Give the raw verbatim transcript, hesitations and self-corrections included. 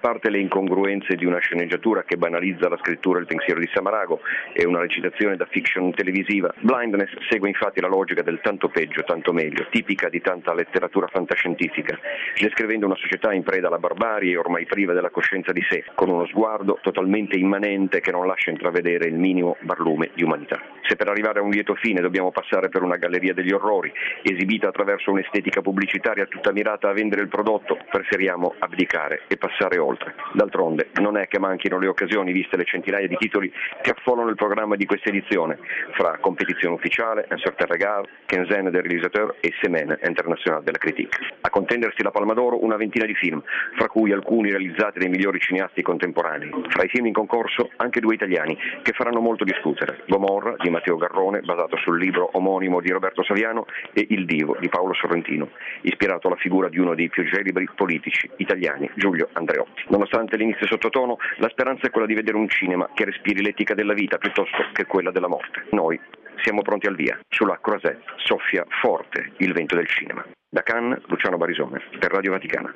parte le incongruenze di una sceneggiatura che banalizza la scrittura e il pensiero di Samarago e una recitazione da fiction televisiva, Blindness segue infatti la logica del tanto peggio, tanto meglio, tipica di tanta letteratura fantascientifica, descrivendo una società in preda alla barbarie e ormai priva della coscienza di sé, con uno sguardo totalmente immanente che non lascia intravedere il minimo barlume di umanità. Se per arrivare a un lieto fine dobbiamo passare per una galleria degli orrori, esibita attraverso un'estetica pubblicitaria tutta mirata a vendere il prodotto, preferiamo abdicare e passare oltre. D'altronde non è che manchino le occasioni, viste le centinaia di titoli che affollano il programma di questa edizione, fra competizione ufficiale, un certain regard, quinzaine des réalisateurs e Semaine internationale della critique. A contendersi la Palma d'Oro una ventina di film, fra cui alcuni realizzati dai migliori cineasti contemporanei. Fra i film in concorso anche due italiani che faranno molto discutere: Gomorra di Matteo Garrone, basato sul libro omonimo di Roberto Saviano, e Il Divo di Paolo Sorrentino, ispirato alla figura di uno dei più celebri politici italiani, Giulio Andreotti. Nonostante l'inizio sottotono, la speranza è quella di vedere un cinema che respiri l'etica della vita piuttosto che quella della morte. Noi siamo pronti al via. Sulla Croisette soffia forte il vento del cinema. Da Cannes, Luciano Barisone, per Radio Vaticana.